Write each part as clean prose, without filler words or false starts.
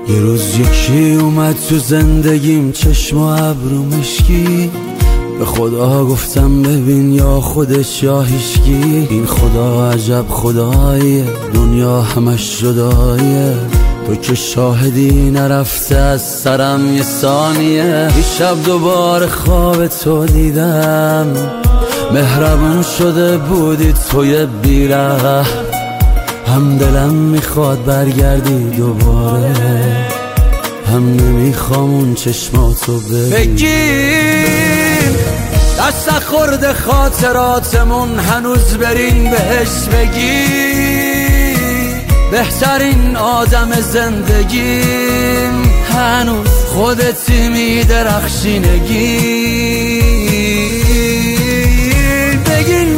یه روز یکی اومد تو زندگیم، چشم و ابرو مشکی. به خدا گفتم ببین یا خودش یا هیچکی. این خدا عجب خداییه، دنیا همش جداییه. تو که شاهدی نرفته از سرم یه ثانیه. این شب دوباره خواب تو دیدم، مهربون شده بودی توی بیره. هم دلم میخواد برگردی دوباره، هم نمیخوام اون چشماتو بگیر. دست خورده خاطراتمون، هنوز بریم بهش بگی. بهترین آدم زندگیم، هنوز خودتی میدرخشینگی. بگین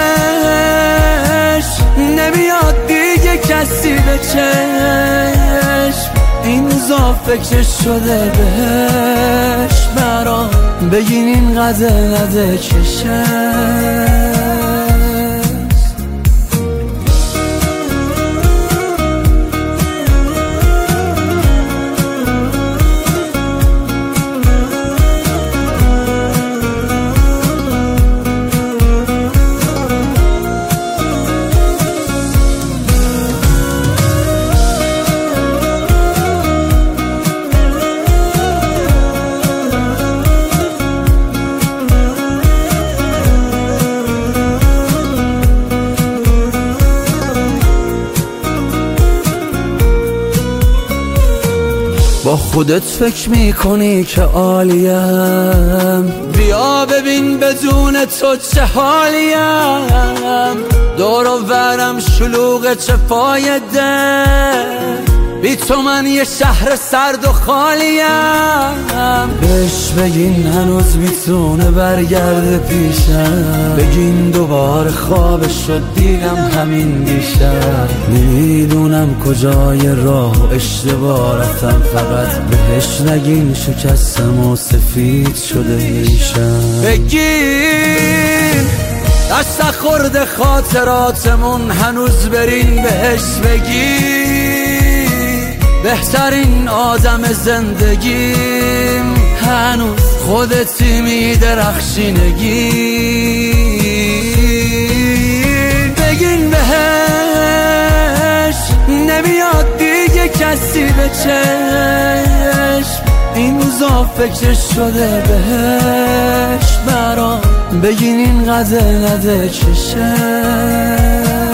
بهش نمیاد دیگه کسی به چشم. این روزا فکرش شده بهش برام. بگین این قدر نده چشم. با خودت فکر میکنی که عالیم، بیا ببین بدون تو چه حالیم. دور و برم شلوغ چه فایده، بی تو من یه شهر سرد و خالیم. بهش بگین هنوز میتونه برگرده پیشم. بگین دوباره خوابش شد دیدم همین دیشب. نمیدونم کجای راه و اشتباه رفتم، فقط بهش نگین شکستم و سفید شده ریشم. بگین دست خورده خاطراتمون، هنوز برین بهش بگی. بهترین آدم زندگیم، هنوز خودتی میدرخشینگی. بگین بهش نمیاد دیگه کسی به چشم. این روزا فکرش شده بهش برام. بگین این قدر نده چشم.